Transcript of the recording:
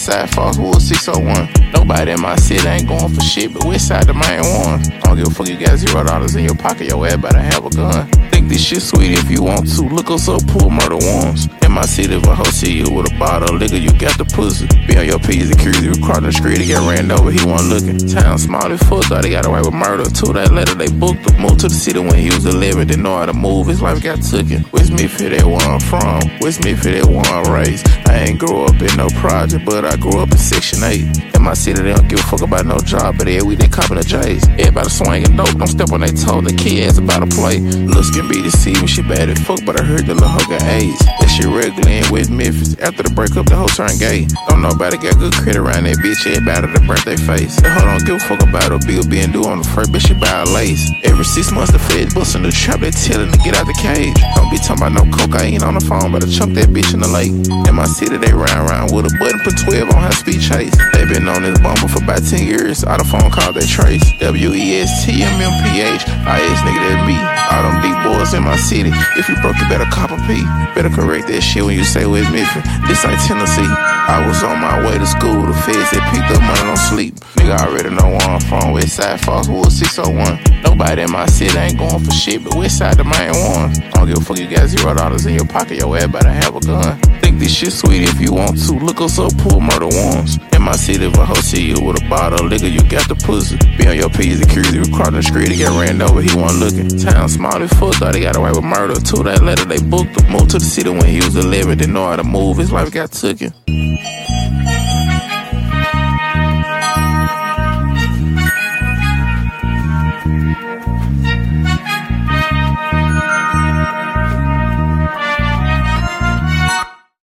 Westside, Foxwood, 601. Nobody in my city ain't going for shit, but Westside the main one. I don't give a fuck, you got $0 in your pocket, your ass better have a gun. Think this shit sweet if you want to. Look us up, pull murder ones. In my city, if a hoe see you with a bottle of liquor, you got the pussy. Be on your P's and Q's, you cross the street, he get ran over, he wasn't looking. Town small as fuck, thought he got away with murder. 2 days later, they booked him. Moved to the city when he was 11, didn't know how to move, his life got taken. West Memphis, that where I'm from. West Memphis, that where I'm raised. I ain't grew up in no project, but I grew up in Section 8. In my city, they don't give a fuck about no job, but every week they copping the J's. Everybody swinging dope, don't step on they toe, the kid ass about to play. Looks can be deceiving, she bad as fuck, but I heard the little hoe got AIDS. That shit regular in West Memphis. After the breakup, the hoe turned gay. Don't nobody got good credit around that bitch, everybody the birthday face. The hoe don't give a fuck about her bill being due on the first, but she buy a lace. Every 6 months the feds bustin' the trap, they tellin' to get out the cage. Don't be talking about no cocaine on the phone, better chunk that bitch in the lake. In my city, they round with a button, put 12 on high speed chase. They been on this bumper for about 10 years. All the phone calls they trace. WESTMMPH, IS nigga, that me. All them big boys in my city. If you broke, you better cop a P. Better correct that shit when you say West Memphis. This ain't Tennessee. I was on my way to school. The feds that picked up money don't sleep. Nigga, I already know where I'm from. Westside, Foxwood, 601. Nobody in my city ain't going for shit, but Westside the main one. I don't give a fuck, you got $0 in your pocket, your ass better have a gun. Think this shit sweet if you want to. Look us up, pull murder ones. In my city, if a hoe see you with a bottle of liquor, you got the pussy. Be on your P's and Q's, you cross the street, he get ran over, he wasn't looking. Town small as fuck, thought he got away with murder. 2 days later, they booked him. Moved to the city when he was 11, didn't know how to move, his life got taken.